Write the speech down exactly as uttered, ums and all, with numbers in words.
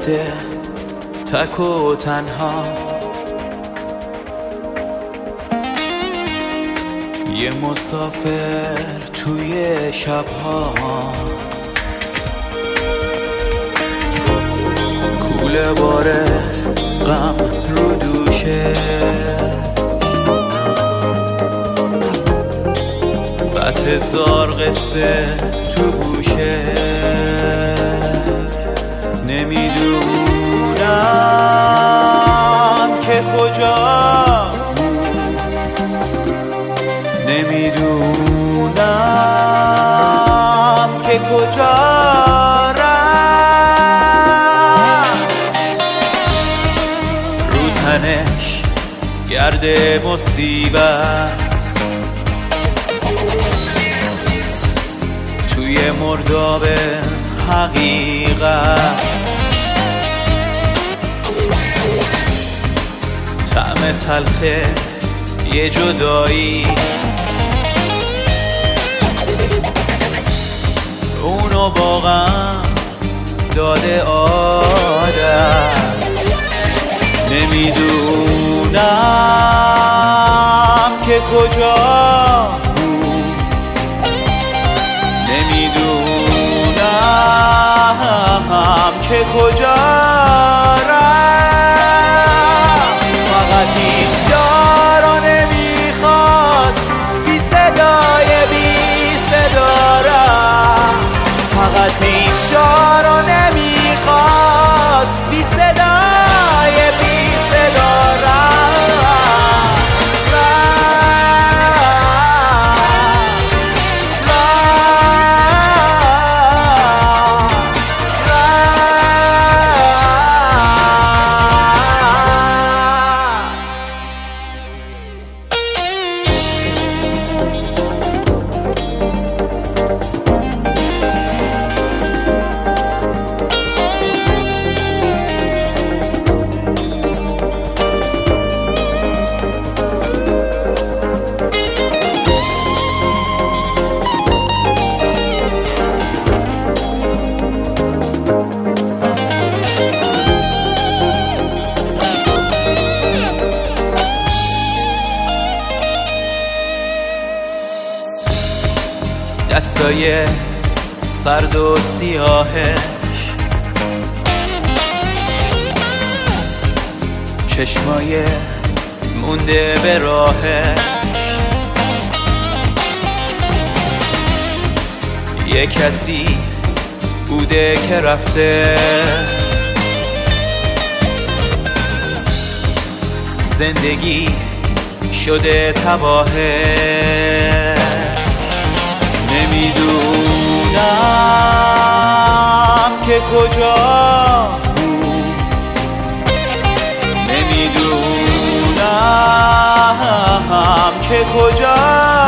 جاده تک و تنها، یه مسافر توی شبها، کوله باره غم رو دوشه، صد هزار قصه تو گوشه، نمیدونم که کجا، نمیدونم که کجا رفت، رو تنش گرد مصیبت، توی مرداب حقیقت، طعم تلخه یه جدایی، اونو با غم داده آدم، نمیدونم که کجا بود، نمیدونم که کجا رفت، فقط اینجا رو نمیخواست بی صدای بی صدا رفت، فقط اینجا رو نمیخواست بی صدای بی صدا رفت، دستای سرد و سیاهش، چشمای مونده به راهش، یه کسی بوده که رفته، زندگی شده تباهه، نمیدونم که کجا بود، نمیدونم که کجا